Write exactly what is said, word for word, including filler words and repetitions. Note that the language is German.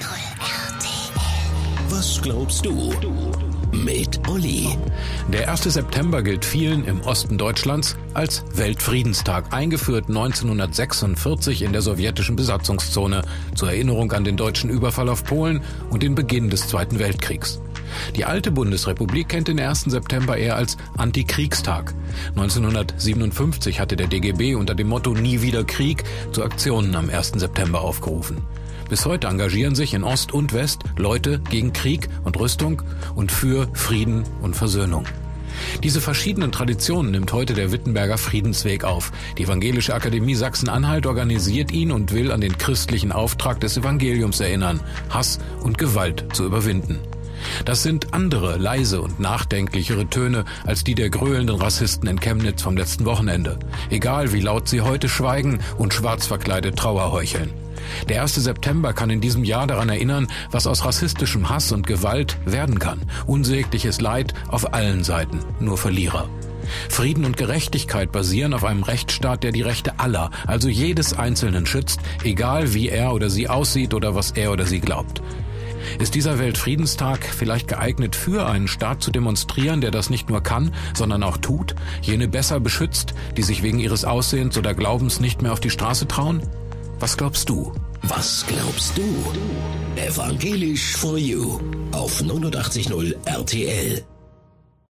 R T L. Was glaubst du? Mit Olli. Der erste September gilt vielen im Osten Deutschlands als Weltfriedenstag, eingeführt neunzehnhundertsechsundvierzig in der sowjetischen Besatzungszone zur Erinnerung an den deutschen Überfall auf Polen und den Beginn des Zweiten Weltkriegs. Die alte Bundesrepublik kennt den ersten September eher als Antikriegstag. neunzehnhundertsiebenundfünfzig hatte der D G B unter dem Motto Nie wieder Krieg zu Aktionen am ersten September aufgerufen. Bis heute engagieren sich in Ost und West Leute gegen Krieg und Rüstung und für Frieden und Versöhnung. Diese verschiedenen Traditionen nimmt heute der Wittenberger Friedensweg auf. Die Evangelische Akademie Sachsen-Anhalt organisiert ihn und will an den christlichen Auftrag des Evangeliums erinnern, Hass und Gewalt zu überwinden. Das sind andere, leise und nachdenklichere Töne als die der gröhlenden Rassisten in Chemnitz vom letzten Wochenende. Egal wie laut sie heute schweigen und schwarz verkleidet Trauer heucheln. Der erste September kann in diesem Jahr daran erinnern, was aus rassistischem Hass und Gewalt werden kann. Unsägliches Leid auf allen Seiten, nur Verlierer. Frieden und Gerechtigkeit basieren auf einem Rechtsstaat, der die Rechte aller, also jedes Einzelnen schützt, egal wie er oder sie aussieht oder was er oder sie glaubt. Ist dieser Weltfriedenstag vielleicht geeignet, für einen Staat zu demonstrieren, der das nicht nur kann, sondern auch tut, jene besser beschützt, die sich wegen ihres Aussehens oder Glaubens nicht mehr auf die Straße trauen? Was glaubst du? Was glaubst du? Evangelisch for You auf neunundachtzig Komma null R T L.